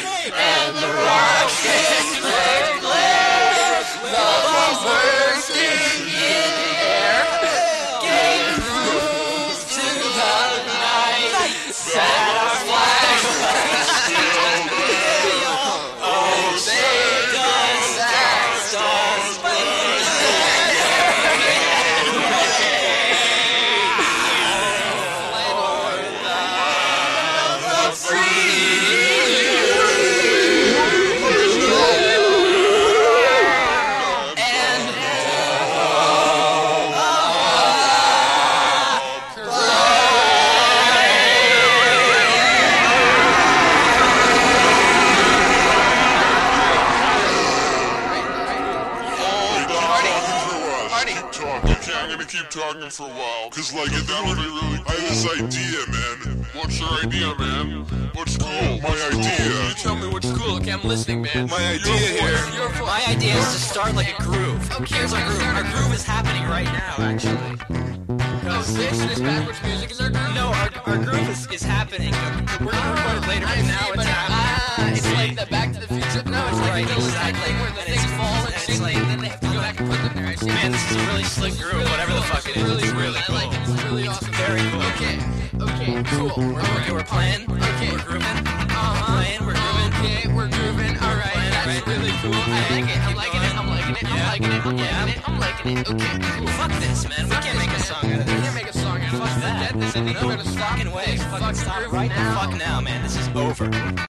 and the rockets flare, the bombs bursting in the air, gave proof to the night that our flag was still there. Oh, say does that star-spangled keep talking for a while, cause like it would be really. I have this idea, man. What's your idea, man? What's cool? My idea. You tell me what's cool. Okay, I'm listening, man. My idea here. My idea is to start like a groove. Here's our groove. Our groove is happening right now, actually. Oh, this backwards music is our groove? No, our groove is happening. We're gonna record it later, but now it's happening. It's like the Back to the Future. No, it's Right, like exactly. where the things fall and it's shit, like- and then they have to go back and put them there. I see. Man, this is a really slick groove, whatever the fuck it is. It's really I cool. like it. It's really awesome. Very cool. Okay, cool. Okay, we're playing. Okay. We're grooving. Playing, we're grooving. Okay, we're grooving. All right, that's right. really cool. I like it. I'm liking it. I'm liking it. I'm Yeah. liking it. I'm Yeah. liking it. I'm liking it. Okay, cool. Fuck this, man. We can't make a song out of We this. can't make a song out of this. Fuck that. Forget this. I think we're gonna stop. Fucking way. this Fucking stop groove right the now. fuck now, man. This is over.